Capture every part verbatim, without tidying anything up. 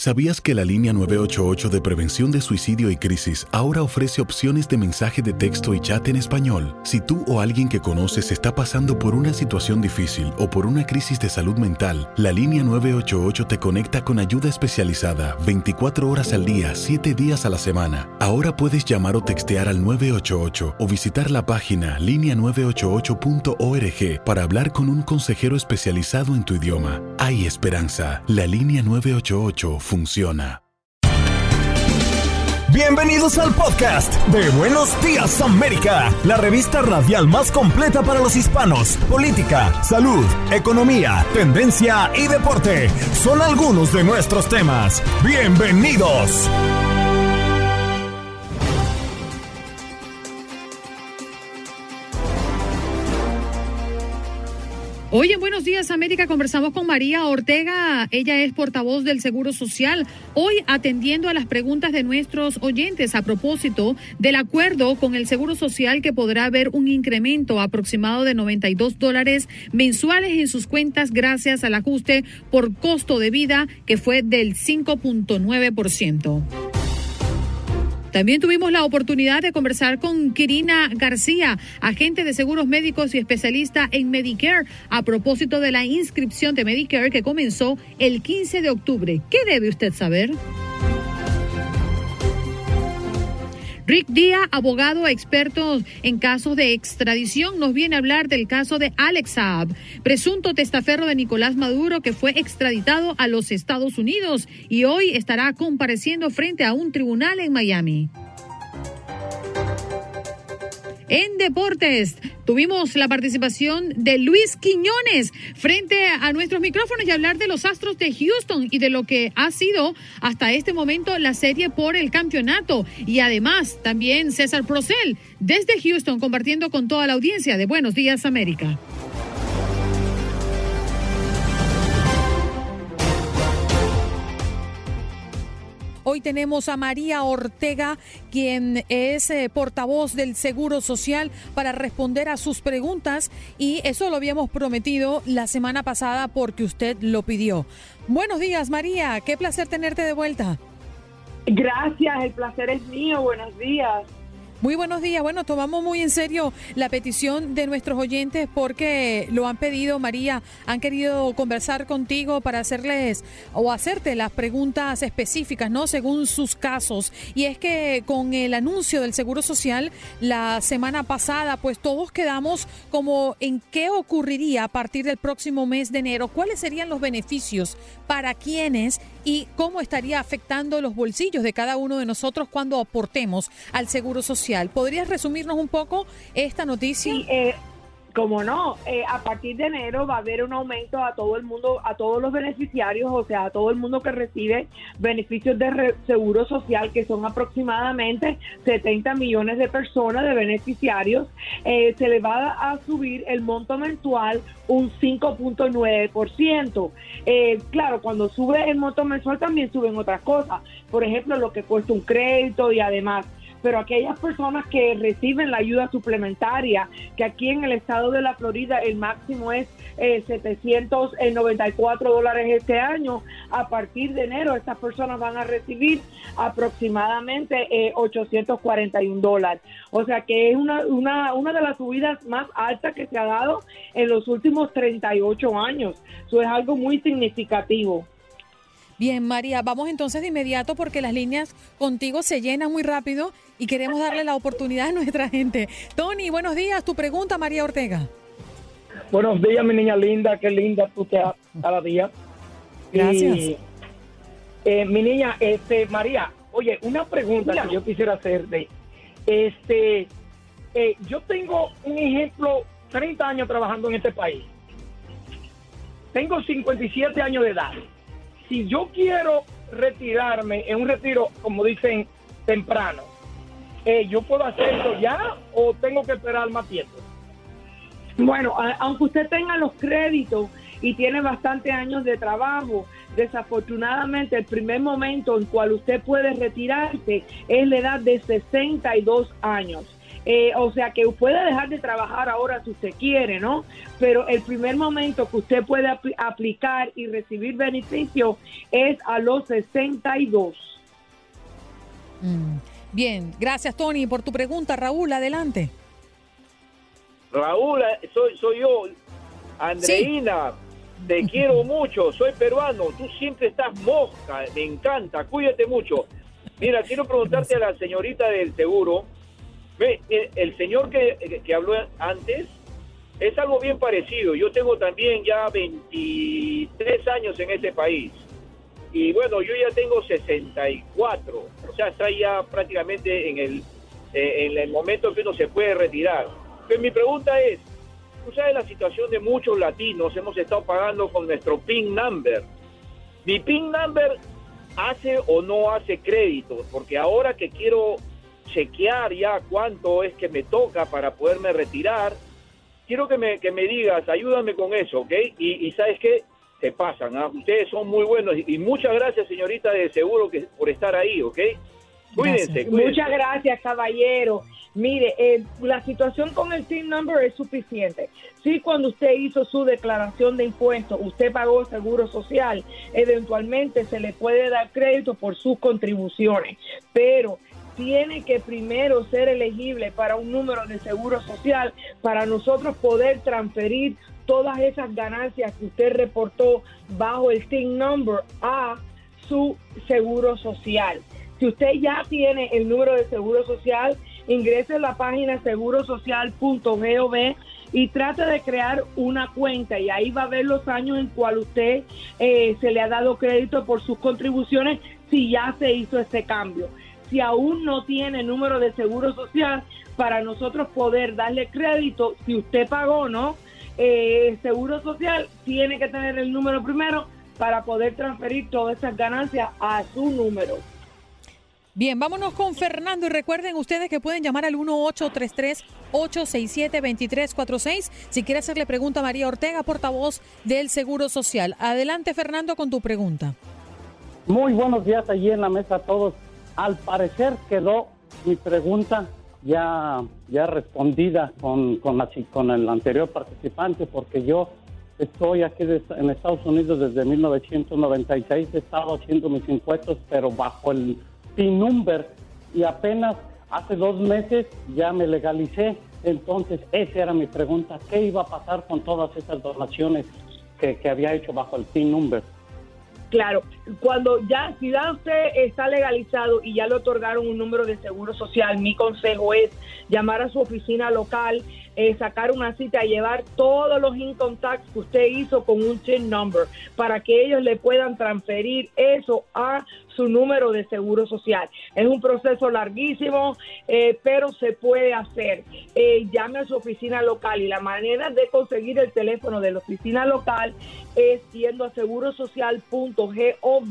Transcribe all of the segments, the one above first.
¿Sabías que la línea nueve ocho ocho de prevención de suicidio y crisis ahora ofrece opciones de mensaje de texto y chat en español? Si tú o alguien que conoces está pasando por una situación difícil o por una crisis de salud mental, la línea nueve ocho ocho te conecta con ayuda especializada veinticuatro horas al día, siete días a la semana. Ahora puedes llamar o textear al nueve ocho ocho o visitar la página línea nueve ocho ocho punto org para hablar con un consejero especializado en tu idioma. Hay esperanza. La línea nueve ocho ocho funciona. Bienvenidos al podcast de Buenos Días América, la revista radial más completa para los hispanos. Política, salud, economía, tendencia y deporte son algunos de nuestros temas. Bienvenidos. Hoy en Buenos Días América conversamos con María Ortega, ella es portavoz del Seguro Social, hoy atendiendo a las preguntas de nuestros oyentes a propósito del acuerdo con el Seguro Social que podrá haber un incremento aproximado de noventa y dos dólares mensuales en sus cuentas gracias al ajuste por costo de vida que fue del cinco punto nueve por ciento. También tuvimos la oportunidad de conversar con Kirina García, agente de seguros médicos y especialista en Medicare, a propósito de la inscripción de Medicare que comenzó el quince de octubre. ¿Qué debe usted saber? Rick Díaz, abogado experto en casos de extradición, nos viene a hablar del caso de Alex Saab, presunto testaferro de Nicolás Maduro que fue extraditado a los Estados Unidos y hoy estará compareciendo frente a un tribunal en Miami. En deportes, tuvimos la participación de Luis Quiñones frente a nuestros micrófonos y hablar de los Astros de Houston y de lo que ha sido hasta este momento la serie por el campeonato. Y además, también César Procel desde Houston compartiendo con toda la audiencia de Buenos Días América. Hoy tenemos a María Ortega, quien es eh, portavoz del Seguro Social, para responder a sus preguntas y eso lo habíamos prometido la semana pasada porque usted lo pidió. Buenos días, María, qué placer tenerte de vuelta. Gracias, el placer es mío, buenos días. Muy buenos días. Bueno, tomamos muy en serio la petición de nuestros oyentes porque lo han pedido, María, han querido conversar contigo para hacerles o hacerte las preguntas específicas, ¿no? Según sus casos. Y es que con el anuncio del Seguro Social la semana pasada, pues todos quedamos como en qué ocurriría a partir del próximo mes de enero, cuáles serían los beneficios para quiénes y cómo estaría afectando los bolsillos de cada uno de nosotros cuando aportemos al Seguro Social. ¿Podrías resumirnos un poco esta noticia? Sí, eh, como no, eh, a partir de enero va a haber un aumento a todo el mundo, a todos los beneficiarios, o sea, a todo el mundo que recibe beneficios de re- Seguro Social, que son aproximadamente setenta millones de personas de beneficiarios. Eh, se le va a subir el monto mensual un cinco punto nueve por ciento. Eh, claro, cuando sube el monto mensual también suben otras cosas, por ejemplo, lo que cuesta un crédito y además. Pero aquellas personas que reciben la ayuda suplementaria, que aquí en el estado de la Florida el máximo es eh, setecientos noventa y cuatro dólares este año, a partir de enero estas personas van a recibir aproximadamente eh, ochocientos cuarenta y un dólares. O sea que es una, una, una de las subidas más altas que se ha dado en los últimos treinta y ocho años. Eso es algo muy significativo. Bien, María, vamos entonces de inmediato porque las líneas contigo se llenan muy rápido y queremos darle la oportunidad a nuestra gente. Tony, buenos días. Tu pregunta, María Ortega. Buenos días, mi niña linda. Qué linda tú te has cada día. Gracias. Y, eh, mi niña, este, María, oye, una pregunta que yo quisiera hacerte. Este, eh, yo tengo un ejemplo, treinta años trabajando en este país. Tengo cincuenta y siete años de edad. Si yo quiero retirarme en un retiro, como dicen, temprano, eh, ¿yo puedo hacerlo ya o tengo que esperar más tiempo? Bueno, a, aunque usted tenga los créditos y tiene bastantes años de trabajo, desafortunadamente el primer momento en cual usted puede retirarse es la edad de sesenta y dos años. Eh, o sea que puede dejar de trabajar ahora si usted quiere, ¿no? Pero el primer momento que usted puede apl- aplicar y recibir beneficio es a los sesenta y dos. Mm. Bien, gracias Tony por tu pregunta. Raúl, adelante. Raúl, soy, soy yo. Andreina, sí. Te quiero mucho, soy peruano, tú siempre estás mosca, me encanta, cuídate mucho. Mira, quiero preguntarte a la señorita del seguro, ve, el, el señor que, que habló antes es algo bien parecido. Yo tengo también ya veintitrés años en este país y bueno, yo ya tengo sesenta y cuatro, o sea, está ya prácticamente en el, eh, en el momento que uno se puede retirar. Pero mi pregunta es, tú sabes la situación de muchos latinos, hemos estado pagando con nuestro P I N number. Mi P I N number hace o no hace crédito, porque ahora que quiero chequear ya cuánto es que me toca para poderme retirar, quiero que me, que me digas, ayúdame con eso, ¿ok? Y, y ¿sabes qué? Se pasan, ¿ah? Ustedes son muy buenos y, y muchas gracias, señorita de seguro, que por estar ahí, ¿ok? Cuídense, cuídense. Muchas gracias, caballero. Mire, eh, la situación con el T I N number es suficiente. Sí, cuando usted hizo su declaración de impuestos, usted pagó seguro social, eventualmente se le puede dar crédito por sus contribuciones, pero tiene que primero ser elegible para un número de seguro social para nosotros poder transferir todas esas ganancias que usted reportó bajo el T I N number a su seguro social. Si usted ya tiene el número de seguro social, ingrese a la página seguro social punto gov y trate de crear una cuenta y ahí va a ver los años en cual usted eh, se le ha dado crédito por sus contribuciones si ya se hizo este cambio. Si aún no tiene número de seguro social, para nosotros poder darle crédito, si usted pagó, ¿no? Eh, seguro social tiene que tener el número primero para poder transferir todas esas ganancias a su número. Bien, vámonos con Fernando y recuerden ustedes que pueden llamar al uno ocho tres tres, ocho seis siete, dos tres cuatro seis si quiere hacerle pregunta a María Ortega, portavoz del Seguro Social. Adelante, Fernando, con tu pregunta. Muy buenos días allí en la mesa a todos. Al parecer quedó mi pregunta ya, ya respondida con, con, la, con el anterior participante, porque yo estoy aquí de, en Estados Unidos desde mil novecientos noventa y seis, he estado haciendo mis impuestos, pero bajo el P I N number, y apenas hace dos meses ya me legalicé. Entonces esa era mi pregunta, ¿qué iba a pasar con todas esas donaciones que, que había hecho bajo el P I N number? Claro, cuando ya, si ya usted está legalizado y ya le otorgaron un número de seguro social, mi consejo es llamar a su oficina local, eh, sacar una cita y llevar todos los income tax que usted hizo con un T I N number para que ellos le puedan transferir eso a su número de seguro social. Es un proceso larguísimo, eh, pero se puede hacer. Eh, llame a su oficina local y la manera de conseguir el teléfono de la oficina local es yendo a seguro social punto gov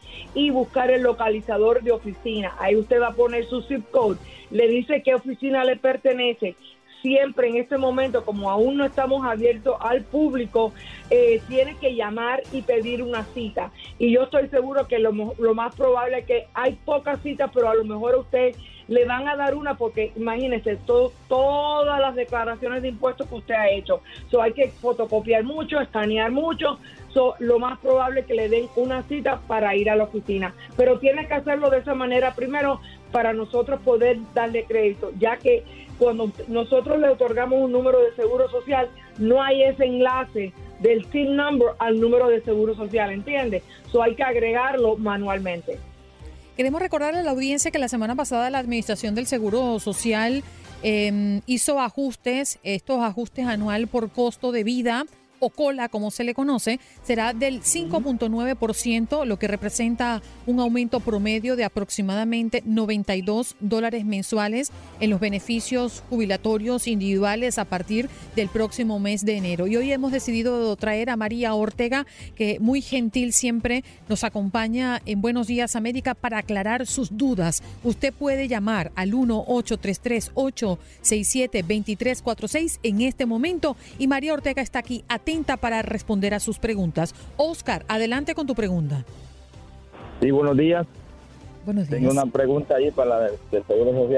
y buscar el localizador de oficina. Ahí usted va a poner su zip code, le dice qué oficina le pertenece. Siempre en este momento, como aún no estamos abiertos al público, eh, tiene que llamar y pedir una cita. Y yo estoy seguro que lo, lo más probable es que hay pocas citas, pero a lo mejor a usted le van a dar una, porque imagínese todo, todas las declaraciones de impuestos que usted ha hecho. So, hay que fotocopiar mucho, escanear mucho. So, lo más probable es que le den una cita para ir a la oficina. Pero tiene que hacerlo de esa manera primero para nosotros poder darle crédito, ya que cuando nosotros le otorgamos un número de seguro social, no hay ese enlace del T I N number al número de seguro social, ¿entiende? So, hay que agregarlo manualmente. Queremos recordarle a la audiencia que la semana pasada la Administración del Seguro Social eh, hizo ajustes, estos ajustes anual por costo de vida o COLA, como se le conoce, será del cinco punto nueve por ciento, lo que representa un aumento promedio de aproximadamente noventa y dos dólares mensuales en los beneficios jubilatorios individuales a partir del próximo mes de enero. Y hoy hemos decidido traer a María Ortega, que muy gentil siempre nos acompaña en Buenos Días América para aclarar sus dudas. Usted puede llamar al uno ocho tres tres, ocho seis siete, dos tres cuatro seis en este momento y María Ortega está aquí atenta para responder a sus preguntas. Oscar, adelante con tu pregunta. Sí, buenos días. Buenos días. Tengo una pregunta ahí para la del, del Seguro Social.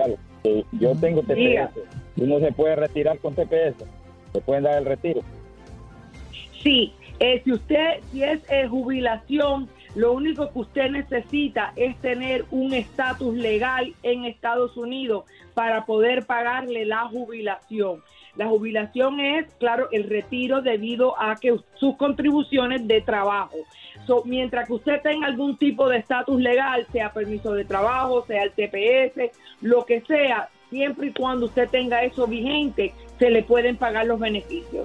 Eh, yo tengo T P S. Uno se puede retirar con T P S. Se pueden dar el retiro. Sí, eh, si usted, si es eh, jubilación, lo único que usted necesita es tener un estatus legal en Estados Unidos para poder pagarle la jubilación. La jubilación es, claro, el retiro debido a que sus contribuciones de trabajo. So, mientras que usted tenga algún tipo de estatus legal, sea permiso de trabajo, sea el T P S, lo que sea, siempre y cuando usted tenga eso vigente, se le pueden pagar los beneficios.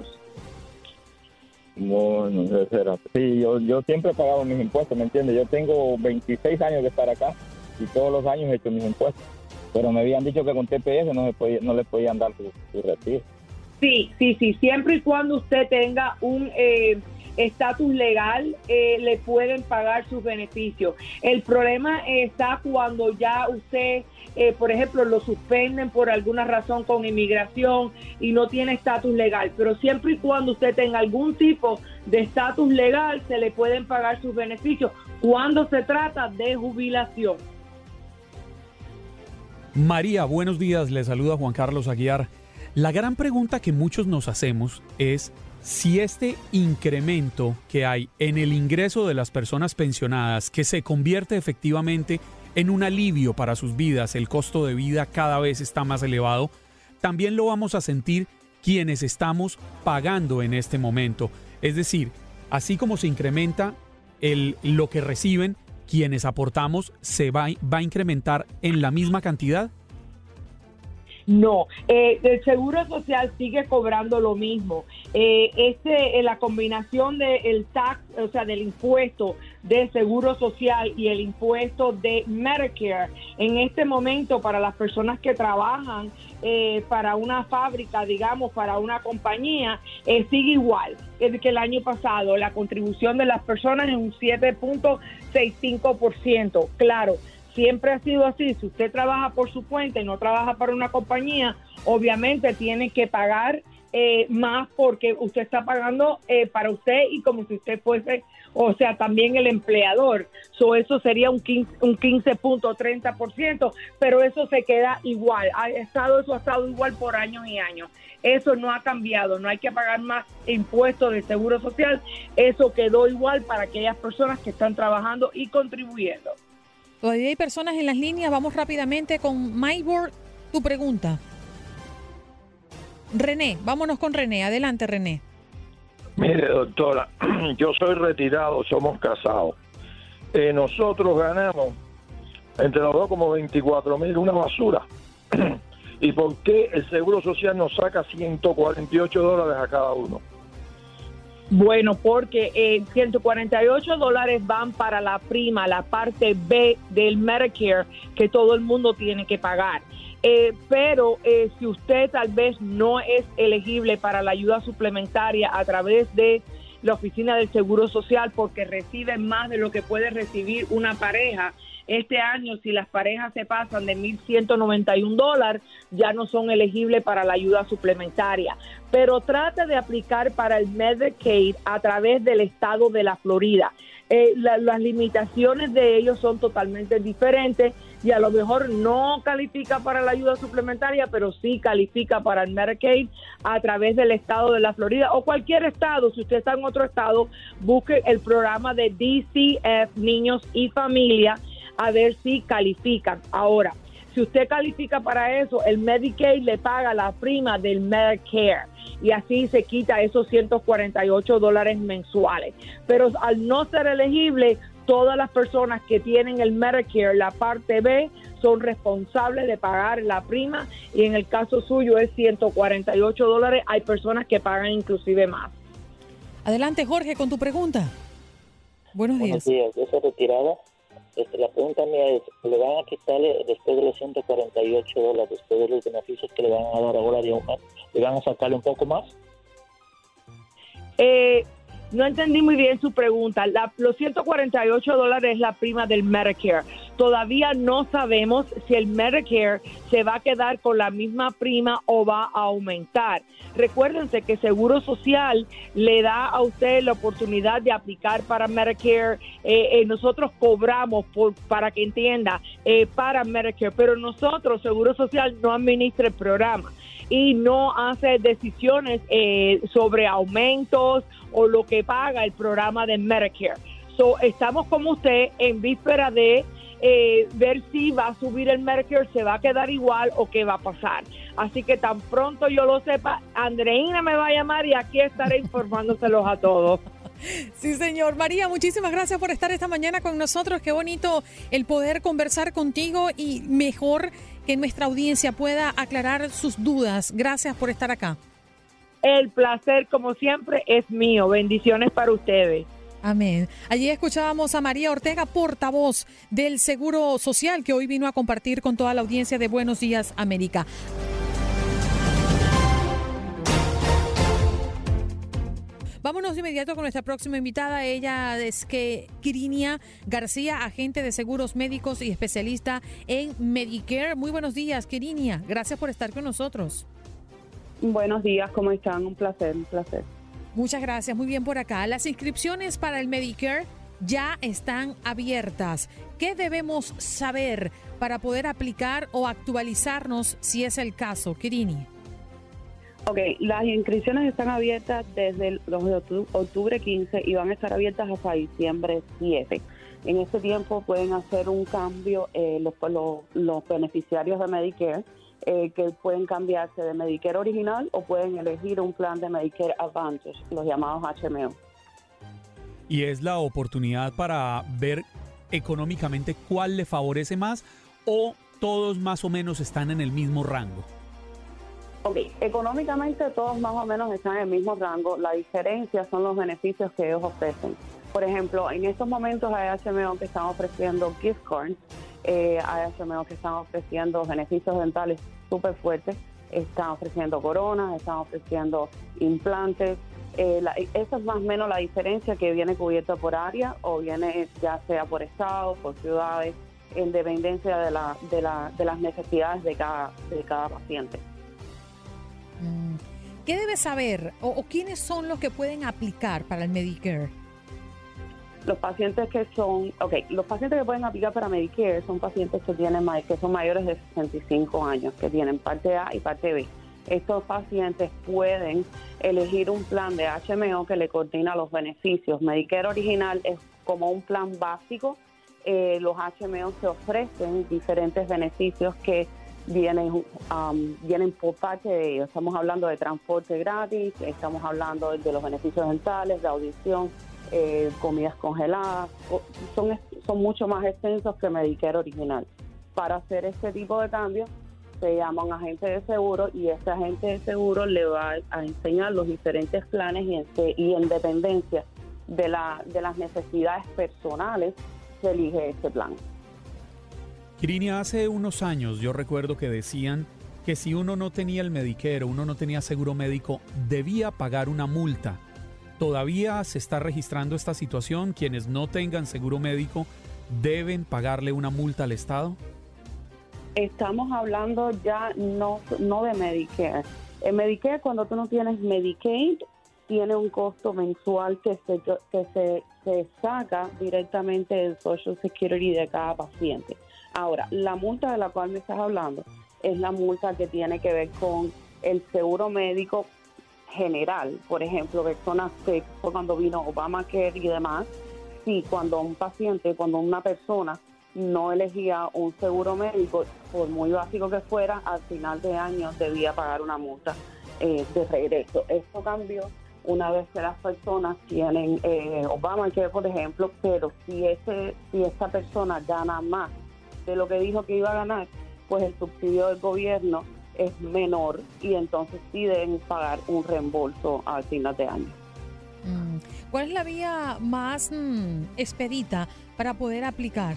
Bueno, espera. Sí, yo, yo siempre he pagado mis impuestos, ¿me entiendes? Yo tengo veintiséis años de estar acá y todos los años he hecho mis impuestos. Pero me habían dicho que con T P S no, se podía, no le podían dar su, su retiro. Sí, sí, sí. Siempre y cuando usted tenga un estatus eh, legal, eh, le pueden pagar sus beneficios. El problema está cuando ya usted, eh, por ejemplo, lo suspenden por alguna razón con inmigración y no tiene estatus legal. Pero siempre y cuando usted tenga algún tipo de estatus legal, se le pueden pagar sus beneficios cuando se trata de jubilación. María, buenos días. Le saluda Juan Carlos Aguiar. La gran pregunta que muchos nos hacemos es si este incremento que hay en el ingreso de las personas pensionadas, que se convierte efectivamente en un alivio para sus vidas, el costo de vida cada vez está más elevado, también lo vamos a sentir quienes estamos pagando en este momento. Es decir, así como se incrementa el, lo que reciben, quienes aportamos, ¿se va, va a incrementar en la misma cantidad? No, eh, el Seguro Social sigue cobrando lo mismo. Eh, este, eh, la combinación del tax, o sea, del impuesto de Seguro Social y el impuesto de Medicare, en este momento para las personas que trabajan eh, para una fábrica, digamos, para una compañía, eh, sigue igual que el año pasado. La contribución de las personas es un siete punto sesenta y cinco por ciento. Claro, siempre ha sido así. Si usted trabaja por su cuenta y no trabaja para una compañía, obviamente tiene que pagar eh, más porque usted está pagando eh, para usted y como si usted fuese, o sea, también el empleador. So, eso sería un quince punto treinta por ciento, pero eso se queda igual. Ha estado, eso ha estado igual por años y años. Eso no ha cambiado, no hay que pagar más impuestos de Seguro Social. Eso quedó igual para aquellas personas que están trabajando y contribuyendo. Todavía hay personas en las líneas. Vamos rápidamente con Maybor, tu pregunta. René, vámonos con René. Adelante, René. Mire, doctora, yo soy retirado, somos casados. Eh, nosotros ganamos entre los dos como veinticuatro mil, una basura. ¿Y por qué el Seguro Social nos saca ciento cuarenta y ocho dólares a cada uno? Bueno, porque eh, ciento cuarenta y ocho dólares van para la prima, la parte B del Medicare que todo el mundo tiene que pagar. Eh, pero eh, si usted tal vez no es elegible para la ayuda suplementaria a través de la oficina del Seguro Social porque recibe más de lo que puede recibir una pareja, este año si las parejas se pasan de mil ciento noventa y un dólares ya no son elegibles para la ayuda suplementaria. Pero trate de aplicar para el Medicaid a través del estado de la Florida. Eh, la, las limitaciones de ellos son totalmente diferentes y a lo mejor no califica para la ayuda suplementaria, pero sí califica para el Medicaid a través del estado de la Florida o cualquier estado. Si usted está en otro estado, busque el programa de D C F, Niños y Familia, a ver si califican. Ahora, si usted califica para eso, el Medicaid le paga la prima del Medicare y así se quita esos ciento cuarenta y ocho dólares mensuales. Pero al no ser elegible, todas las personas que tienen el Medicare, la parte B, son responsables de pagar la prima y en el caso suyo es ciento cuarenta y ocho dólares. Hay personas que pagan inclusive más. Adelante, Jorge, con tu pregunta. Buenos días. Buenos días, yo soy retirada. Este, la pregunta mía es, ¿le van a quitarle después de los ciento cuarenta y ocho dólares, después de los beneficios que le van a dar ahora de un mes, le van a sacarle un poco más? Eh, No entendí muy bien su pregunta. La, los ciento cuarenta y ocho dólares es la prima del Medicare. Todavía no sabemos si el Medicare se va a quedar con la misma prima o va a aumentar. Recuérdense que Seguro Social le da a usted la oportunidad de aplicar para Medicare. Eh, eh, nosotros cobramos, por, para que entienda, eh, para Medicare, pero nosotros, Seguro Social, no administra el programa y no hace decisiones eh, sobre aumentos o lo que paga el programa de Medicare. So, estamos como usted en víspera de eh, ver si va a subir el Medicare, se va a quedar igual o qué va a pasar. Así que tan pronto yo lo sepa, Andreina me va a llamar y aquí estaré informándoselos a todos. Sí, señor. María, muchísimas gracias por estar esta mañana con nosotros. Qué bonito el poder conversar contigo y mejor que nuestra audiencia pueda aclarar sus dudas. Gracias por estar acá. El placer, como siempre, es mío. Bendiciones para ustedes. Amén. Allí escuchábamos a María Ortega, portavoz del Seguro Social, que hoy vino a compartir con toda la audiencia de Buenos Días América. Vámonos de inmediato con nuestra próxima invitada. Ella es que Quirinia García, agente de seguros médicos y especialista en Medicare. Muy buenos días, Quirinia. Gracias por estar con nosotros. Buenos días, ¿cómo están? Un placer, un placer. Muchas gracias, muy bien por acá. Las inscripciones para el Medicare ya están abiertas. ¿Qué debemos saber para poder aplicar o actualizarnos si es el caso, Quirinia? Ok, las inscripciones están abiertas desde el dos de octubre quince y van a estar abiertas hasta diciembre siete. En este tiempo pueden hacer un cambio eh, los, los, los beneficiarios de Medicare, eh, que pueden cambiarse de Medicare original o pueden elegir un plan de Medicare Advantage, los llamados H M O. Y es la oportunidad para ver económicamente cuál le favorece más o todos más o menos están en el mismo rango. Ok, económicamente todos más o menos están en el mismo rango. La diferencia son los beneficios que ellos ofrecen. Por ejemplo, en estos momentos hay H M O que están ofreciendo gift cards, eh, hay H M O que están ofreciendo beneficios dentales súper fuertes, están ofreciendo coronas, están ofreciendo implantes. Eh, la, esa es más o menos la diferencia, que viene cubierta por área o viene ya sea por estados, por ciudades, en dependencia de, la, de, la, de las necesidades de cada, de cada paciente. ¿Qué debe saber o, o quiénes son los que pueden aplicar para el Medicare? Los pacientes que son, ok, los pacientes que pueden aplicar para Medicare son pacientes que tienen que son mayores de sesenta y cinco años, que tienen parte A y parte B. Estos pacientes pueden elegir un plan de H M O que le coordina los beneficios. Medicare original es como un plan básico. Eh, los H M O se ofrecen diferentes beneficios que vienen, um, vienen por parte de ellos. Estamos hablando de transporte gratis, estamos hablando de los beneficios dentales, de audición, eh, comidas congeladas. Son, son mucho más extensos que Medicare original. Para hacer este tipo de cambios se llama un agente de seguro y este agente de seguro le va a enseñar los diferentes planes y en, y en dependencia de, la, de las necesidades personales se elige este plan. Quirinia, hace unos años yo recuerdo que decían que si uno no tenía el Medicare, uno no tenía seguro médico, debía pagar una multa. ¿Todavía se está registrando esta situación? ¿Quienes no tengan seguro médico deben pagarle una multa al Estado? Estamos hablando ya no, no de Medicare. En Medicare, cuando tú no tienes Medicaid, tiene un costo mensual que se, que se, se saca directamente del Social Security de cada paciente. Ahora, la multa de la cual me estás hablando es la multa que tiene que ver con el seguro médico general. Por ejemplo, personas que cuando vino Obamacare y demás, sí, cuando un paciente, cuando una persona no elegía un seguro médico, por muy básico que fuera, al final de año debía pagar una multa eh, de regreso. Esto cambió una vez que las personas tienen eh, Obamacare, por ejemplo, pero si, ese, si esta persona gana más de lo que dijo que iba a ganar, pues el subsidio del gobierno es menor y entonces sí deben pagar un reembolso al final de año. ¿Cuál es la vía más mm, expedita para poder aplicar?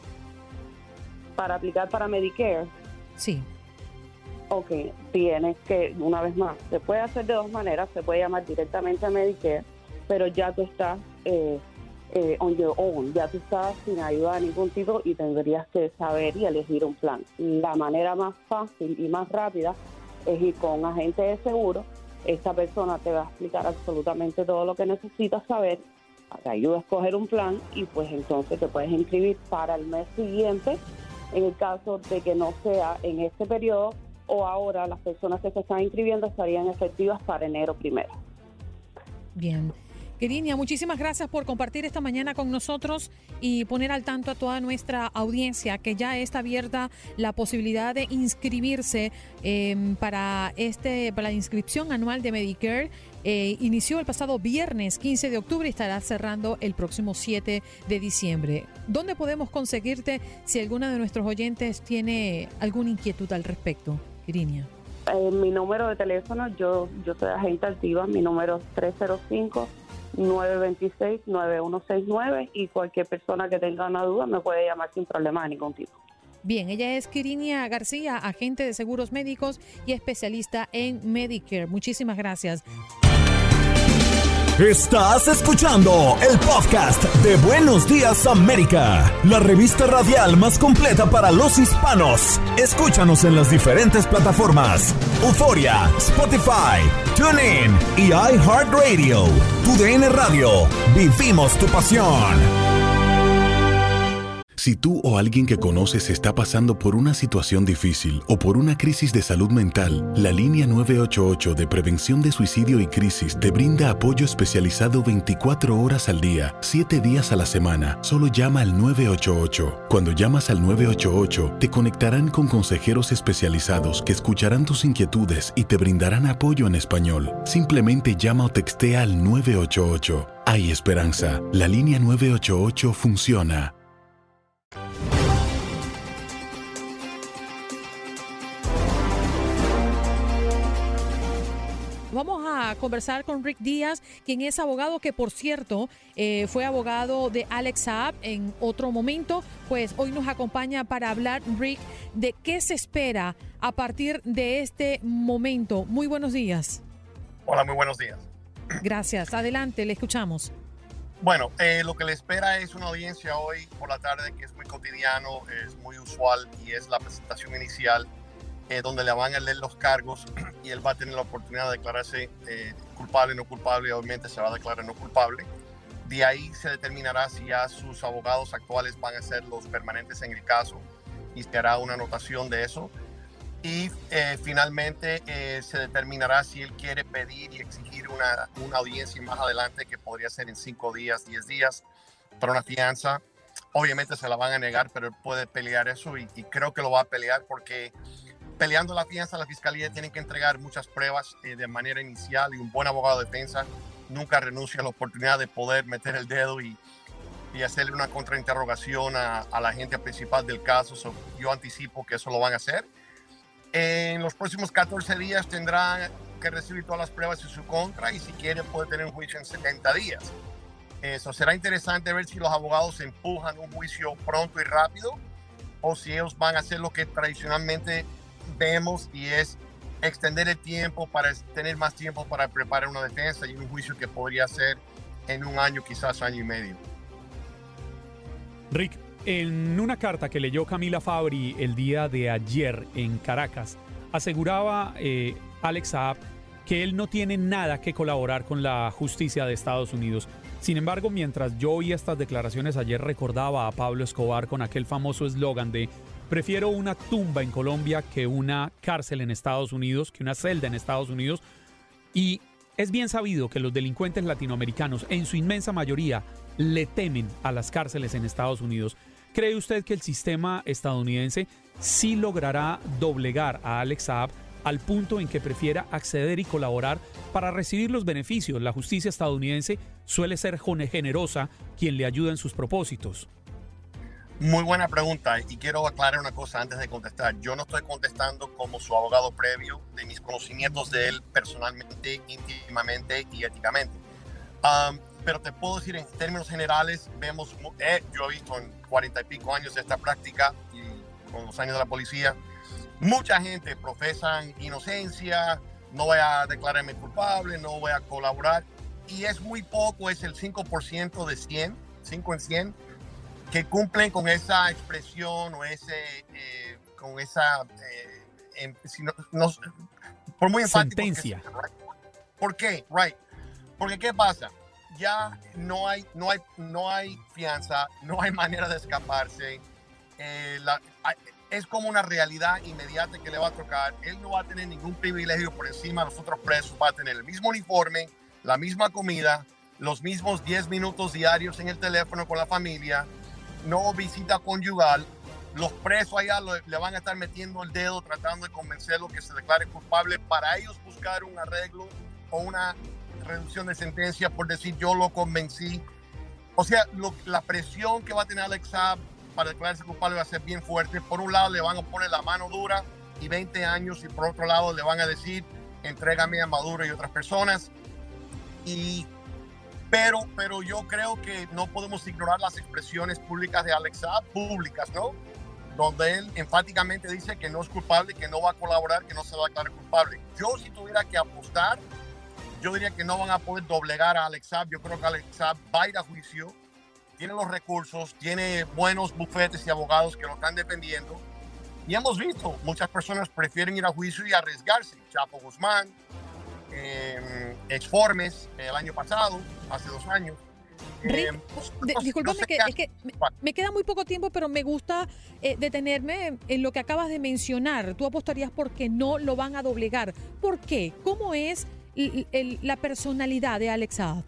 Para aplicar para Medicare. Sí. Ok, tienes que, una vez más, se puede hacer de dos maneras. Se puede llamar directamente a Medicare, pero ya tú estás eh, eh, on your own, ya tú estás sin ayuda de ningún tipo y tendrías que saber y elegir un plan. La manera más fácil y más rápida es ir con un agente de seguro. Esta persona te va a explicar absolutamente todo lo que necesitas saber, te ayuda a escoger un plan y pues entonces te puedes inscribir para el mes siguiente en el caso de que no sea en este periodo, o ahora las personas que se están inscribiendo estarían efectivas para enero primero. Bien. Querinia, muchísimas gracias por compartir esta mañana con nosotros y poner al tanto a toda nuestra audiencia que ya está abierta la posibilidad de inscribirse eh, para, este, para la inscripción anual de Medicare. Eh, inició el pasado viernes quince de octubre y estará cerrando el próximo siete de diciembre. ¿Dónde podemos conseguirte si alguno de nuestros oyentes tiene alguna inquietud al respecto, Querinia? Eh, mi número de teléfono, yo, yo soy agente activa, mi número es tres cero cinco, nueve dos seis, nueve uno seis nueve y cualquier persona que tenga una duda me puede llamar sin problema de ningún tipo. Bien, ella es Querinia García, agente de seguros médicos y especialista en Medicare. Muchísimas gracias. Estás escuchando el podcast de Buenos Días América, la revista radial más completa para los hispanos. Escúchanos en las diferentes plataformas: Euforia, Spotify, TuneIn y iHeartRadio. Tu D N Radio. Vivimos tu pasión. Si tú o alguien que conoces está pasando por una situación difícil o por una crisis de salud mental, la línea nueve ocho ocho de Prevención de Suicidio y Crisis te brinda apoyo especializado veinticuatro horas al día, siete días a la semana. Solo llama al nueve ocho ocho. Cuando llamas al nueve ocho ocho, te conectarán con consejeros especializados que escucharán tus inquietudes y te brindarán apoyo en español. Simplemente llama o textea al nueve ocho ocho. Hay esperanza. La línea nueve ocho ocho funciona. Vamos a conversar con Rick Díaz, quien es abogado, que por cierto eh, fue abogado de Alex Saab en otro momento. Pues hoy nos acompaña para hablar, Rick, de qué se espera a partir de este momento. Muy buenos días. Hola, muy buenos días. Gracias. Adelante, le escuchamos. Bueno, eh, lo que le espera es una audiencia hoy por la tarde que es muy cotidiano, es muy usual y es la presentación inicial eh, donde le van a leer los cargos y él va a tener la oportunidad de declararse eh, culpable o no culpable y obviamente se va a declarar no culpable. De ahí se determinará si ya sus abogados actuales van a ser los permanentes en el caso y se hará una anotación de eso. Y eh, finalmente eh, se determinará si él quiere pedir y exigir una, una audiencia más adelante, que podría ser en cinco días, diez días, para una fianza. Obviamente se la van a negar, pero él puede pelear eso y, y creo que lo va a pelear porque peleando la fianza, la fiscalía tiene que entregar muchas pruebas eh, de manera inicial y un buen abogado de defensa nunca renuncia a la oportunidad de poder meter el dedo y, y hacerle una contrainterrogación a, a la agente principal del caso. So, yo anticipo que eso lo van a hacer. En los próximos catorce días tendrá que recibir todas las pruebas en su contra y si quiere puede tener un juicio en setenta días. Eso será interesante ver si los abogados empujan un juicio pronto y rápido o si ellos van a hacer lo que tradicionalmente vemos y es extender el tiempo para tener más tiempo para preparar una defensa y un juicio que podría ser en un año, quizás año y medio. Rick, en una carta que leyó Camila Fabri el día de ayer en Caracas, aseguraba eh, Alex Saab que él no tiene nada que colaborar con la justicia de Estados Unidos. Sin embargo, mientras yo oía estas declaraciones ayer, recordaba a Pablo Escobar con aquel famoso eslogan de prefiero una tumba en Colombia que una cárcel en Estados Unidos, que una celda en Estados Unidos. Y es bien sabido que los delincuentes latinoamericanos, en su inmensa mayoría, le temen a las cárceles en Estados Unidos. ¿Cree usted que el sistema estadounidense sí logrará doblegar a Alex Saab al punto en que prefiera acceder y colaborar para recibir los beneficios? La justicia estadounidense suele ser generosa quien le ayuda en sus propósitos. Muy buena pregunta y quiero aclarar una cosa antes de contestar. Yo no estoy contestando como su abogado previo de mis conocimientos de él personalmente, íntimamente y éticamente. Um, pero te puedo decir en términos generales, vemos, eh, yo he visto en cuarenta y pico años de esta práctica y con los años de la policía, mucha gente profesa inocencia, no voy a declararme culpable, no voy a colaborar. y es muy poco, es el cinco por ciento de cien, cinco en cien, que cumplen con esa expresión o ese, eh, con esa, eh, en, si no, no, por muy enfático sentencia. Que sea, right? ¿Por qué? Right. Porque ¿qué pasa? Ya no hay, no hay, no hay fianza, no hay manera de escaparse. Eh, la, es como una realidad inmediata que le va a tocar. Él no va a tener ningún privilegio por encima de los otros presos. Va a tener el mismo uniforme, la misma comida, los mismos diez minutos diarios en el teléfono con la familia, no visita conyugal. Los presos allá lo, le van a estar metiendo el dedo tratando de convencerlo que se declare culpable para ellos buscar un arreglo o una reducción de sentencia por decir yo lo convencí. O sea, lo, la presión que va a tener Alex Saab para declararse culpable va a ser bien fuerte. Por un lado le van a poner la mano dura y veinte años, y por otro lado le van a decir entrégame a Maduro y otras personas. Y, pero, pero yo creo que no podemos ignorar las expresiones públicas de Alex Saab, públicas, ¿no? Donde él enfáticamente dice que no es culpable, que no va a colaborar, que no se va a declarar culpable. Yo, si tuviera que apostar, yo diría que no van a poder doblegar a Alex Saab. Yo creo que Alex Saab va a ir a juicio, tiene los recursos, tiene buenos bufetes y abogados que lo están defendiendo. Y hemos visto, muchas personas prefieren ir a juicio y arriesgarse. Chapo Guzmán, eh, Exformes, el año pasado, hace dos años. Rick, eh, de, discúlpame, no que, es que me, me queda muy poco tiempo, pero me gusta eh, detenerme en lo que acabas de mencionar. Tú apostarías porque no lo van a doblegar. ¿Por qué? ¿Cómo es el, el, la personalidad de Alex Saab?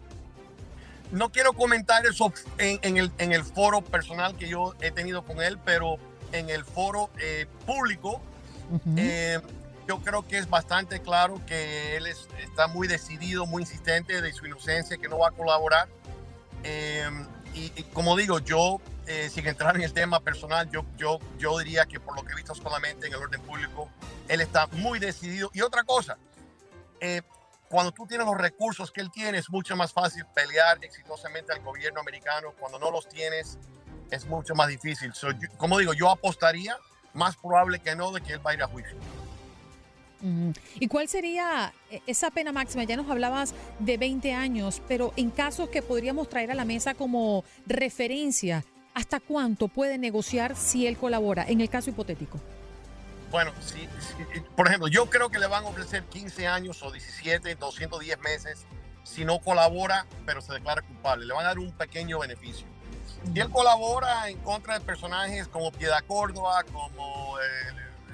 No quiero comentar eso en, en, el, en el foro personal que yo he tenido con él, pero en el foro eh, público, uh-huh. eh, yo creo que es bastante claro que él es, está muy decidido, muy insistente de su inocencia, que no va a colaborar. Eh, y, y como digo, yo, eh, sin entrar en el tema personal, yo, yo, yo diría que por lo que he visto solamente en el orden público, él está muy decidido. Y otra cosa, eh, cuando tú tienes los recursos que él tiene, es mucho más fácil pelear exitosamente al gobierno americano. Cuando no los tienes, es mucho más difícil. So, yo, como digo, yo apostaría, más probable que no, de que él va a ir a juicio. Uh-huh. ¿Y cuál sería esa pena máxima? Ya nos hablabas de veinte años, pero en casos que podríamos traer a la mesa como referencia, ¿hasta cuánto puede negociar si él colabora, en el caso hipotético? Bueno, sí, sí, por ejemplo, yo creo que le van a ofrecer quince años o diecisiete, doscientos diez meses si no colabora, pero se declara culpable. Le van a dar un pequeño beneficio. Si él colabora en contra de personajes como Piedad Córdoba, como eh,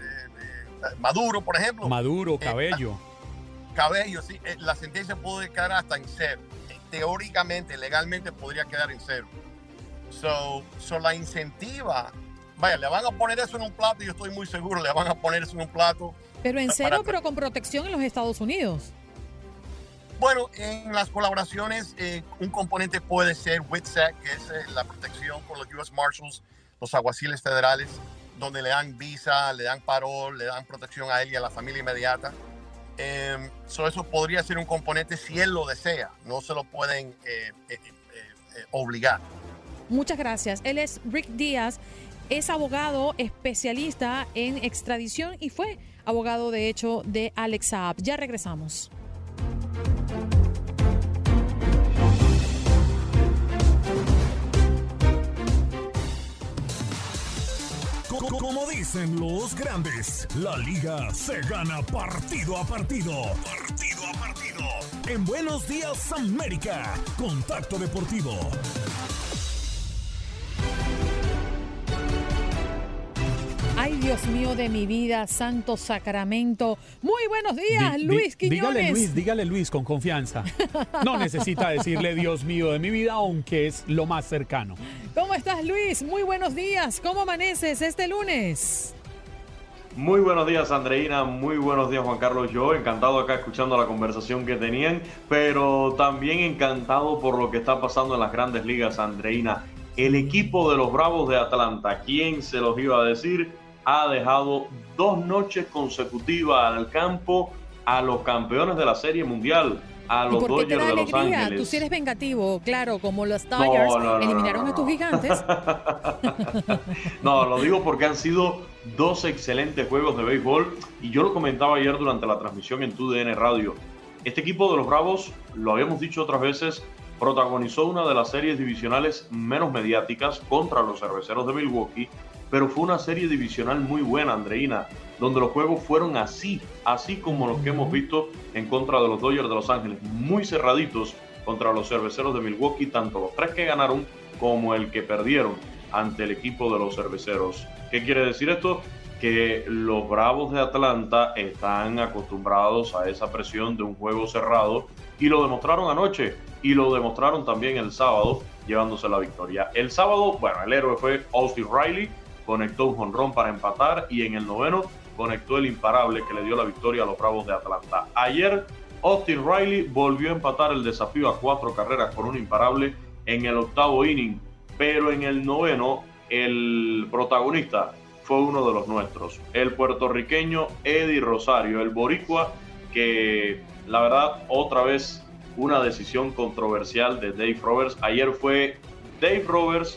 eh, eh, Maduro, por ejemplo. Maduro, Cabello. Eh, Cabello, sí. Eh, la sentencia puede quedar hasta en cero. Eh, teóricamente, legalmente podría quedar en cero. So, so la incentiva... Vaya, le van a poner eso en un plato y yo estoy muy seguro, le van a poner eso en un plato. Pero en cero, para... pero con protección en los Estados Unidos. Bueno, en las colaboraciones, eh, un componente puede ser W I T S E C, que es eh, la protección por los U S Marshals, los alguaciles federales, donde le dan visa, le dan parol, le dan protección a él y a la familia inmediata. Eh, so eso podría ser un componente si él lo desea, no se lo pueden eh, eh, eh, eh, obligar. Muchas gracias. Él es Rick Díaz. Es abogado especialista en extradición y fue abogado, de hecho, de Alex Saab. Ya regresamos. Como dicen los grandes, la liga se gana partido a partido. Partido a partido. En Buenos Días, América. Contacto Deportivo. Ay, Dios mío de mi vida, santo sacramento. Muy buenos días, di, Luis di, Quiñones. Dígale Luis, dígale Luis con confianza. No necesita decirle Dios mío de mi vida, aunque es lo más cercano. ¿Cómo estás, Luis? Muy buenos días. ¿Cómo amaneces este lunes? Muy buenos días, Andreina. Muy buenos días, Juan Carlos. Yo encantado acá escuchando la conversación que tenían, pero también encantado por lo que está pasando en las grandes ligas, Andreina. El equipo de los Bravos de Atlanta, ¿quién se los iba a decir? Ha dejado dos noches consecutivas al campo a los campeones de la Serie Mundial, a los Dodgers de alegría? Los Ángeles. Tú sí eres vengativo, claro, como los Dodgers no, no, no, eliminaron no, no, no. a tus gigantes. No, lo digo porque han sido dos excelentes juegos de béisbol y yo lo comentaba ayer durante la transmisión en T U D N Radio. Este equipo de los Bravos, lo habíamos dicho otras veces, protagonizó una de las series divisionales menos mediáticas contra los Cerveceros de Milwaukee, pero fue una serie divisional muy buena, Andreina, donde los juegos fueron así, así como los que hemos visto en contra de los Dodgers de Los Ángeles, muy cerraditos contra los Cerveceros de Milwaukee, tanto los tres que ganaron como el que perdieron ante el equipo de los Cerveceros. ¿Qué quiere decir esto? Que los Bravos de Atlanta están acostumbrados a esa presión de un juego cerrado y lo demostraron anoche y lo demostraron también el sábado llevándose la victoria. El sábado, bueno, el héroe fue Austin Riley, conectó un jonrón para empatar y en el noveno conectó el imparable que le dio la victoria a los Bravos de Atlanta. Ayer Austin Riley volvió a empatar el desafío a cuatro carreras con un imparable en el octavo inning, pero en el noveno el protagonista fue uno de los nuestros, el puertorriqueño Eddie Rosario, el boricua, que la verdad otra vez una decisión controversial de Dave Roberts. Ayer fue Dave Roberts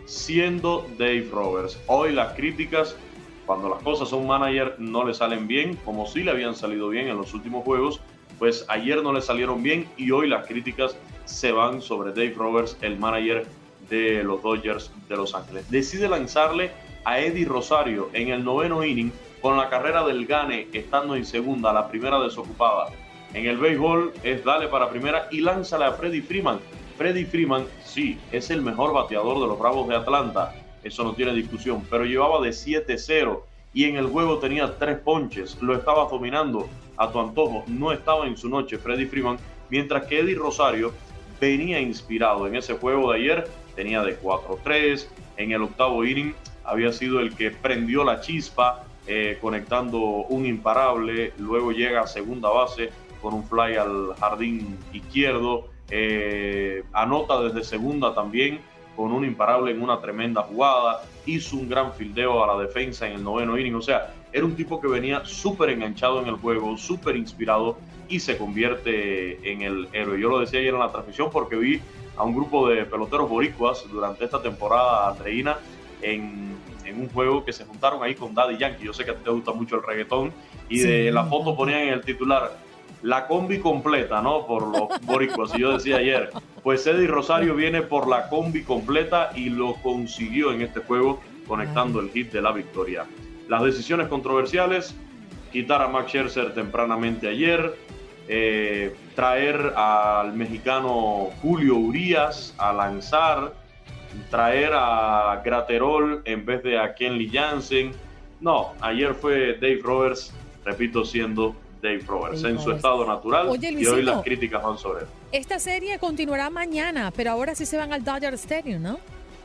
siendo Dave Roberts. Hoy las críticas, cuando las cosas a un manager no le salen bien, como sí le habían salido bien en los últimos juegos, pues ayer no le salieron bien y hoy las críticas se van sobre Dave Roberts, el manager de los Dodgers de Los Ángeles. Decide lanzarle a Eddie Rosario en el noveno inning con la carrera del gane estando en segunda, la primera desocupada. En el béisbol es dale para primera y lánzale a Freddie Freeman. Freddie Freeman, sí, es el mejor bateador de los Bravos de Atlanta, eso no tiene discusión, pero llevaba de siete cero y en el juego tenía tres ponches, lo estaba dominando a tu antojo, no estaba en su noche Freddie Freeman, mientras que Eddie Rosario venía inspirado en ese juego de ayer, tenía de cuatro tres, en el octavo inning había sido el que prendió la chispa, eh, conectando un imparable, luego llega a segunda base con un fly al jardín izquierdo, eh, anota desde segunda también con un imparable en una tremenda jugada, hizo un gran fildeo a la defensa en el noveno inning, o sea, era un tipo que venía súper enganchado en el juego, súper inspirado y se convierte en el héroe. Yo lo decía ayer en la transmisión porque vi a un grupo de peloteros boricuas durante esta temporada, Andreina, en, en un juego que se juntaron ahí con Daddy Yankee. Yo sé que a ti te gusta mucho el reggaetón y sí, de la foto ponían en el titular la combi completa, ¿no? Por los boricuas. Y yo decía ayer, pues Eddie Rosario viene por la combi completa y lo consiguió en este juego conectando el hit de la victoria. Las decisiones controversiales, quitar a Max Scherzer tempranamente ayer, eh, traer al mexicano Julio Urías a lanzar, traer a Graterol en vez de a Kenley Jansen. No, ayer fue Dave Roberts, repito, siendo Dave Roberts Dave en su Roberts. estado natural. Oye, y hoy las críticas van sobre él. Esta serie continuará mañana, pero ahora sí se van al Dodger Stadium, ¿no?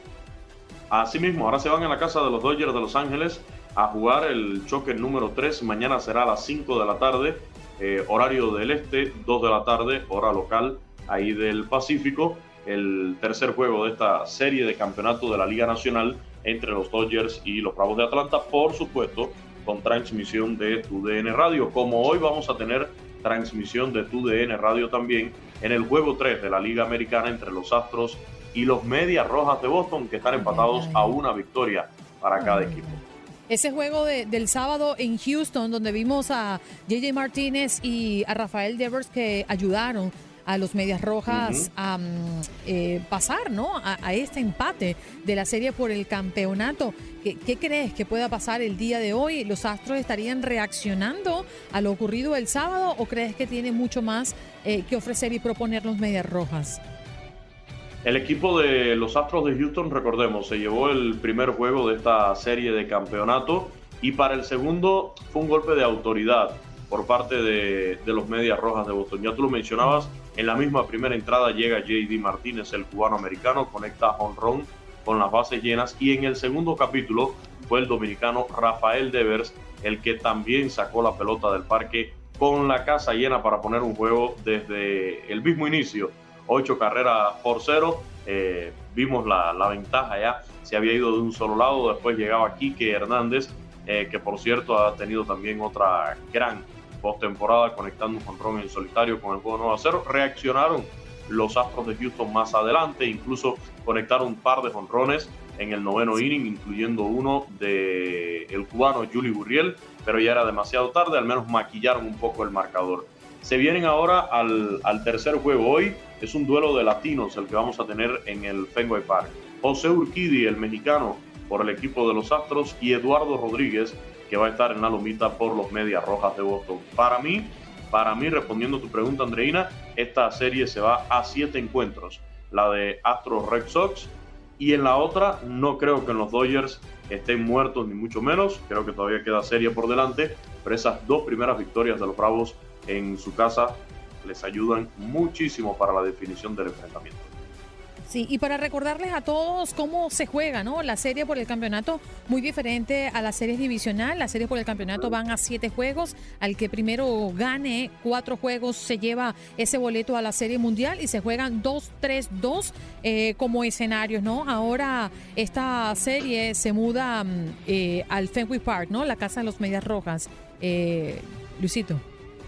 Así mismo, ahora se van a la casa de los Dodgers de Los Ángeles a jugar el choque número tres. Mañana será a las cinco de la tarde, eh, horario del este, dos de la tarde, hora local, ahí del Pacífico. El tercer juego de esta serie de campeonato de la Liga Nacional entre los Dodgers y los Bravos de Atlanta, por supuesto, con transmisión de Tu D N Radio. Como hoy vamos a tener transmisión de Tu D N Radio también en el juego tres de la Liga Americana entre los Astros y los Medias Rojas de Boston, que están empatados a una victoria para cada equipo. Ese juego de, del sábado en Houston, donde vimos a J J Martínez y a Rafael Devers que ayudaron a los Medias Rojas uh-huh. a um, eh, pasar, ¿no? A, a este empate de la serie por el campeonato. ¿Qué, ¿Qué crees que pueda pasar el día de hoy? ¿Los Astros estarían reaccionando a lo ocurrido el sábado o crees que tiene mucho más eh, que ofrecer y proponer los Medias Rojas? El equipo de los Astros de Houston, recordemos, se llevó el primer juego de esta serie de campeonato y para el segundo fue un golpe de autoridad por parte de, de los Medias Rojas de Boston. Ya tú lo mencionabas, en la misma primera entrada llega J D Martínez, el cubano-americano, conecta jonrón con las bases llenas y en el segundo capítulo fue el dominicano Rafael Devers el que también sacó la pelota del parque con la casa llena para poner un juego desde el mismo inicio. Ocho carreras por cero, eh, vimos la, la ventaja ya, se había ido de un solo lado, después llegaba Quique Hernández, eh, que por cierto ha tenido también otra gran postemporada conectando un jonrón en solitario con el juego nueve a cero. Reaccionaron los Astros de Houston más adelante, incluso conectaron un par de jonrones en el noveno inning, incluyendo uno de el cubano Yuli Gurriel, pero ya era demasiado tarde, al menos maquillaron un poco el marcador. Se vienen ahora al, al tercer juego. Hoy es un duelo de latinos el que vamos a tener en el Fenway Park. José Urquidi, el mexicano, por el equipo de los Astros, y Eduardo Rodríguez, que va a estar en la lomita por los Medias Rojas de Boston. Para mí, para mí, respondiendo a tu pregunta, Andreina, esta serie se va a siete encuentros. La de Astros Red Sox, y en la otra no creo que en los Dodgers estén muertos ni mucho menos. Creo que todavía queda serie por delante, pero esas dos primeras victorias de los Bravos en su casa les ayudan muchísimo para la definición del enfrentamiento. Sí, y para recordarles a todos cómo se juega, ¿no? La serie por el campeonato, muy diferente a la serie divisional. Las series por el campeonato van a siete juegos. Al que primero gane cuatro juegos se lleva ese boleto a la serie mundial y se juegan dos, tres, dos eh, como escenarios, ¿no? Ahora esta serie se muda eh, al Fenway Park, ¿no? La casa de los Medias Rojas. Eh, Luisito.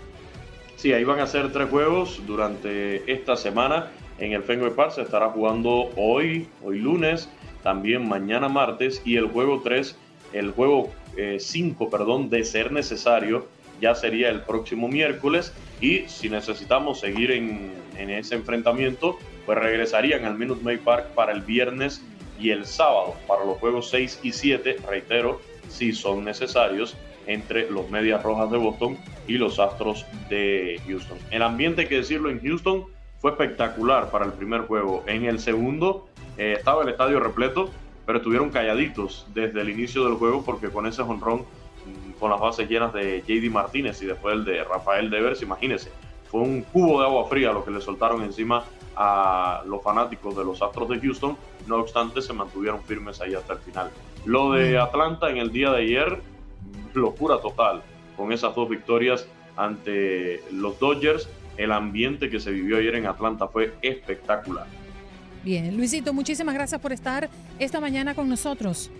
Sí, ahí van a ser tres juegos durante esta semana. En el Fenway Park se estará jugando hoy, hoy lunes, también mañana martes, y el juego tres, el juego cinco, eh, perdón, de ser necesario, ya sería el próximo miércoles, y si necesitamos seguir en, en ese enfrentamiento, pues regresarían al Minute Maid Park para el viernes y el sábado, para los juegos seis y siete, reitero, si son necesarios, entre los Medias Rojas de Boston y los Astros de Houston. El ambiente, hay que decirlo, en Houston fue espectacular para el primer juego. En el segundo eh, estaba el estadio repleto, pero estuvieron calladitos desde el inicio del juego porque con ese jonrón, con las bases llenas de J D Martínez y después el de Rafael Devers, imagínense, fue un cubo de agua fría lo que le soltaron encima a los fanáticos de los Astros de Houston. No obstante, se mantuvieron firmes ahí hasta el final. Lo de Atlanta en el día de ayer, locura total, con esas dos victorias ante los Dodgers. El ambiente que se vivió ayer en Atlanta fue espectacular. Bien, Luisito, muchísimas gracias por estar esta mañana con nosotros.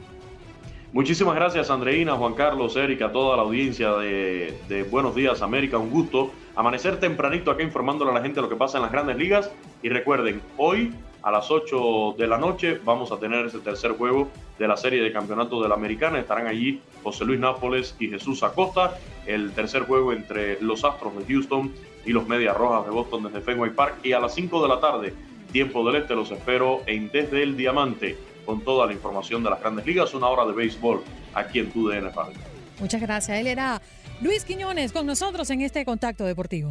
Muchísimas gracias, Andreina, Juan Carlos, Erika, toda la audiencia de, de Buenos Días América. Un gusto amanecer tempranito acá informándole a la gente lo que pasa en las Grandes Ligas. Y recuerden, hoy a las ocho de la noche vamos a tener ese tercer juego de la serie de campeonato de la Americana. Estarán allí José Luis Nápoles y Jesús Acosta. El tercer juego entre los Astros de Houston y los Medias Rojas de Boston desde Fenway Park. Y a las cinco de la tarde, tiempo del este, los espero en Desde el Diamante con toda la información de las Grandes Ligas. Una hora de béisbol aquí en tu D N Radio. Muchas gracias. Él era Luis Quiñones con nosotros en este Contacto Deportivo.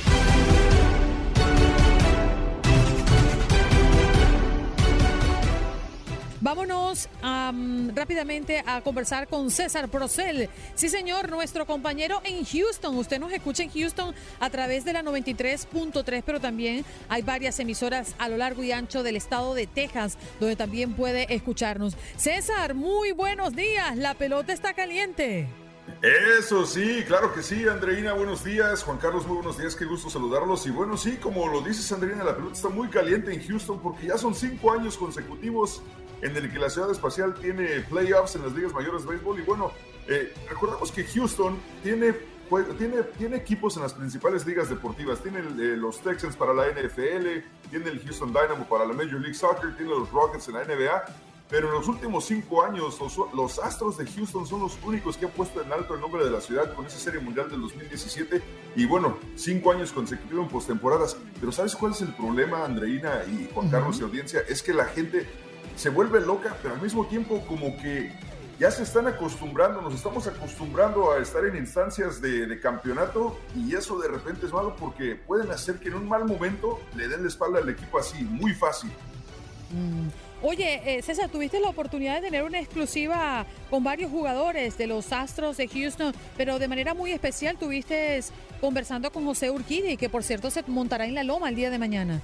Vámonos um, rápidamente a conversar con César Procel. Sí, señor, nuestro compañero en Houston. Usted nos escucha en Houston a través de la noventa y tres punto tres, pero también hay varias emisoras a lo largo y ancho del estado de Texas, donde también puede escucharnos. César, muy buenos días. La pelota está caliente. Eso sí, claro que sí, Andreina, buenos días. Juan Carlos, muy buenos días, qué gusto saludarlos. Y bueno, sí, como lo dices, Andreina, la pelota está muy caliente en Houston porque ya son cinco años consecutivos en el que la ciudad espacial tiene playoffs en las ligas mayores de béisbol. Y bueno, eh, recordamos que Houston tiene, tiene, tiene equipos en las principales ligas deportivas. Tiene eh, los Texans para la N F L, tiene el Houston Dynamo para la Major League Soccer, tiene los Rockets en la N B A. Pero en los últimos cinco años, los, los Astros de Houston son los únicos que han puesto en alto el nombre de la ciudad con esa Serie Mundial del dos mil diecisiete. Y bueno, cinco años consecutivos en postemporadas. Pero ¿sabes cuál es el problema, Andreina y Juan Carlos y audiencia? Es que la gente se vuelve loca, pero al mismo tiempo como que ya se están acostumbrando, nos estamos acostumbrando a estar en instancias de, de campeonato, y eso de repente es malo porque pueden hacer que en un mal momento le den la espalda al equipo así, muy fácil. Mm. Oye, eh, César, tuviste la oportunidad de tener una exclusiva con varios jugadores de los Astros de Houston, pero de manera muy especial tuviste conversando con José Urquidi, que por cierto se montará en la loma el día de mañana.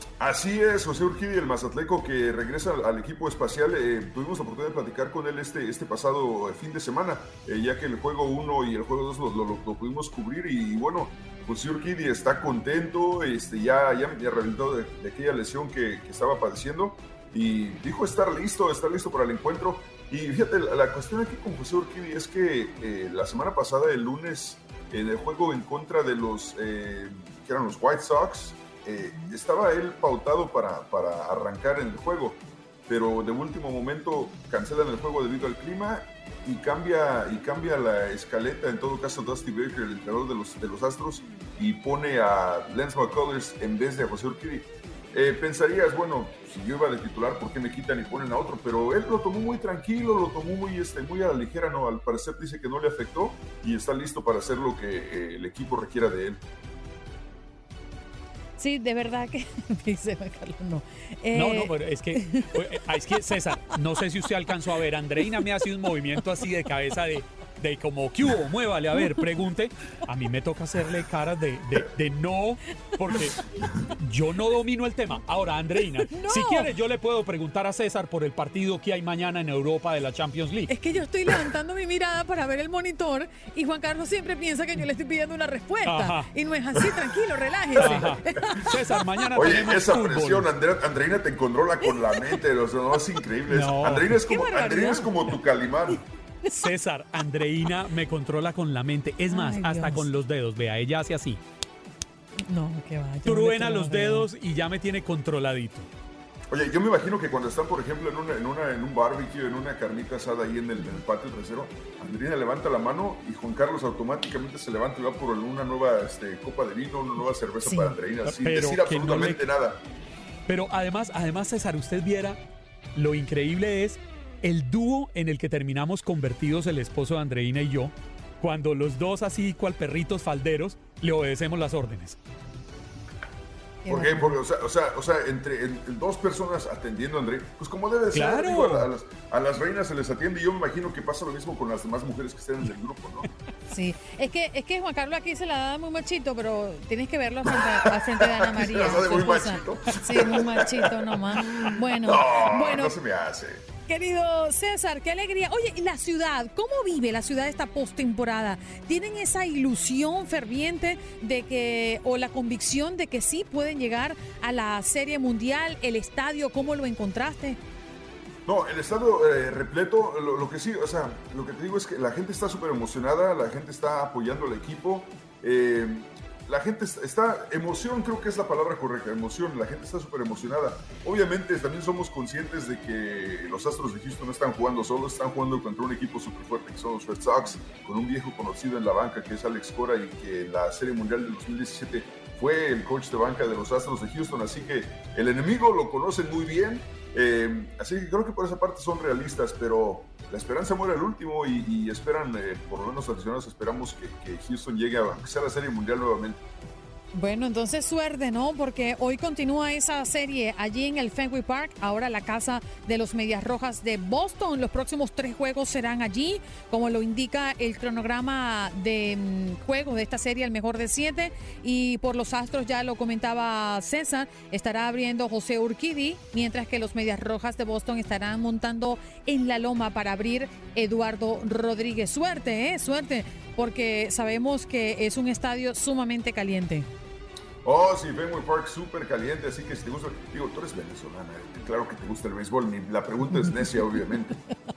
Así es, José Urquidi, el mazatleco que regresa al, al equipo espacial. Eh, tuvimos la oportunidad de platicar con él este, este pasado fin de semana, eh, ya que el juego uno y el juego dos lo, lo, lo pudimos cubrir. Y bueno, José Urquidi está contento, este, ya, ya, ya rehabilitado de, de aquella lesión que, que estaba padeciendo, y dijo estar listo, estar listo para el encuentro. Y fíjate, la, la cuestión aquí con José Urquidi es que eh, la semana pasada, el lunes, en el juego en contra de los, eh, que eran los White Sox, Eh, estaba él pautado para, para arrancar en el juego, pero de último momento cancelan el juego debido al clima y cambia y cambia la escaleta, en todo caso Dusty Baker, el entrenador de los, de los Astros, y pone a Lance McCullers en vez de a José Urquidy. Eh, pensarías, bueno, si yo iba de titular, ¿por qué me quitan y ponen a otro? Pero él lo tomó muy tranquilo, lo tomó muy, este, muy a la ligera, ¿no? Al parecer dice que no le afectó y está listo para hacer lo que eh, el equipo requiera de él. Sí, de verdad que dice Carlos, no. Eh... No, no, pero es que, es que César, no sé si usted alcanzó a ver, Andreina me hace un movimiento así de cabeza de, de como, ¿qué hubo? Muévale, a ver, pregunte. A mí me toca hacerle caras de, de, de no, porque yo no domino el tema. Ahora, Andreina, no. si quiere yo le puedo preguntar a César por el partido que hay mañana en Europa de la Champions League. Es que yo estoy levantando mi mirada para ver el monitor y Juan Carlos siempre piensa que yo le estoy pidiendo una respuesta. Ajá. Y no es así, tranquilo, relájese. Ajá. César, mañana Oye, tenemos esa fútbol. presión, Andre, Andreina te controla con la mente, o sea, no, es increíble. No. Andreina, es como, Andreina es como tu Calimán. César, Andreina me controla con la mente. Es más, Ay, hasta Dios. con los dedos. Vea, ella hace así. No, que va. Truena los dedos y ya me tiene controladito. Oye, yo me imagino que cuando están, por ejemplo, en, una, en, una, en un barbecue, en una carnita asada ahí en el, en el patio trasero, Andreina levanta la mano y Juan Carlos automáticamente se levanta y va por una nueva este, copa de vino, una nueva cerveza sí. para Andreina, sin Pero decir absolutamente no le... nada. Pero además, además, César, usted viera, lo increíble es el dúo en el que terminamos convertidos el esposo de Andreina y yo, cuando los dos así cual perritos falderos le obedecemos las órdenes. ¿Por qué? Porque, o sea, o sea, o sea entre en, en dos personas atendiendo a André, pues como debe ser, claro. digo, a, a, las, a las reinas se les atiende y yo me imagino que pasa lo mismo con las demás mujeres que estén en el grupo, ¿no? Sí, es que, es que Juan Carlos aquí se la da muy machito, pero tienes que verlo frente a, a frente de Ana María. ¿Se la da de muy machito? Sí, muy machito nomás. Bueno, no, bueno. No se me hace. Querido César, qué alegría. Oye, ¿y la ciudad? ¿Cómo vive la ciudad esta postemporada? ¿Tienen esa ilusión ferviente de que, o la convicción de que sí pueden llegar a la Serie Mundial? ¿El estadio, cómo lo encontraste? No, el estadio eh, repleto, lo, lo que sí, o sea, lo que te digo es que la gente está súper emocionada, la gente está apoyando al equipo. Eh, La gente está, emoción creo que es la palabra correcta, emoción, la gente está súper emocionada. Obviamente también somos conscientes de que los Astros de Houston no están jugando solos, están jugando contra un equipo súper fuerte que son los Red Sox, con un viejo conocido en la banca que es Alex Cora y que en la Serie Mundial del dos mil diecisiete fue el coach de banca de los Astros de Houston, así que el enemigo lo conocen muy bien, eh, así que creo que por esa parte son realistas, pero la esperanza muere al último y, y esperan, eh, por lo menos aficionados, esperamos que, que Houston llegue a, a ser la Serie Mundial nuevamente. Bueno, entonces suerte, ¿no? Porque hoy continúa esa serie allí en el Fenway Park, ahora la casa de los Medias Rojas de Boston. Los próximos tres juegos serán allí, como lo indica el cronograma de um, juegos de esta serie, el mejor de siete. Y por los Astros, ya lo comentaba César, estará abriendo José Urquidy, mientras que los Medias Rojas de Boston estarán montando en la loma para abrir Eduardo Rodríguez. Suerte, ¿eh? Suerte, porque sabemos que es un estadio sumamente caliente. Oh, sí, Fenway Park súper caliente, así que si te gusta, digo, tú eres venezolana, claro que te gusta el béisbol, la pregunta es necia, obviamente.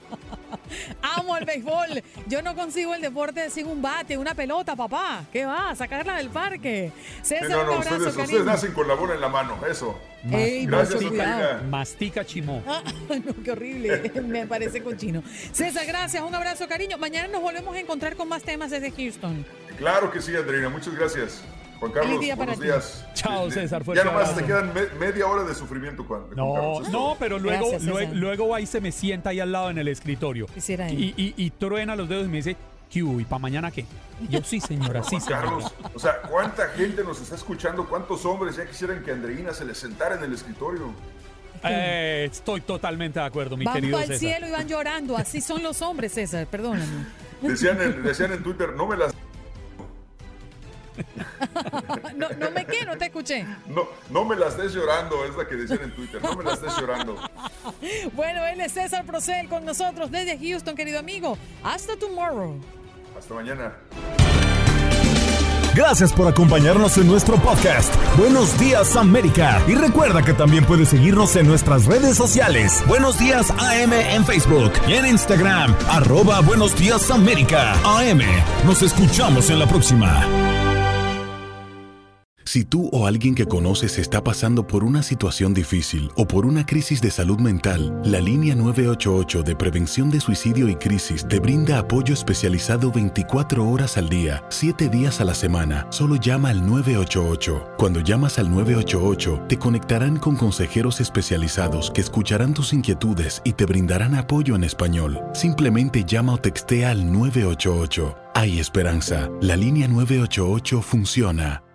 Amo el béisbol, yo no consigo el deporte sin un bate, una pelota, papá, ¿qué va? Sacarla del parque. César, sí, no, no, un abrazo, ustedes, ustedes nacen con la bola en la mano, eso. Ey, gracias, mastica, mastica chimó. Ah, no, qué horrible, me parece cochino. César, gracias, un abrazo, cariño. Mañana nos volvemos a encontrar con más temas desde Houston. Claro que sí, Andreina, muchas gracias. Juan Carlos, día buenos ti. días. Chao, César. Ya nomás te quedan me, media hora de sufrimiento, Juan. No, Carlos, no, pero luego, Gracias, luego, luego va y se me sienta ahí al lado en el escritorio. Quisiera y, y, y truena los dedos y me dice, ¿qué hubo? ¿Y para mañana qué? Yo, sí, señora, sí, Juan señora. Carlos, o sea, ¿cuánta gente nos está escuchando? ¿Cuántos hombres ya quisieran que Andreina se les sentara en el escritorio? Eh, estoy totalmente de acuerdo, mi van querido César. Van César. al cielo y van llorando. Así son los hombres, César, perdóname. Decían en, decían en Twitter, no me las... no, no me qué, no te escuché. No, no me las des llorando, es la que decían en Twitter, no me las des llorando. Bueno, él es César Procel con nosotros desde Houston, querido amigo. Hasta tomorrow. Hasta mañana. Gracias por acompañarnos en nuestro podcast. Buenos Días América. Y recuerda que también puedes seguirnos en nuestras redes sociales. Buenos Días A M en Facebook y en Instagram. Arroba Buenos Días América A M. Nos escuchamos en la próxima. Si tú o alguien que conoces está pasando por una situación difícil o por una crisis de salud mental, la línea nueve ocho ocho de prevención de suicidio y crisis te brinda apoyo especializado veinticuatro horas al día, siete días a la semana. Solo llama al nueve ocho ocho. Cuando llamas al nueve ocho ocho, te conectarán con consejeros especializados que escucharán tus inquietudes y te brindarán apoyo en español. Simplemente llama o textea al nueve ocho ocho. Hay esperanza. La línea nueve ocho ocho funciona.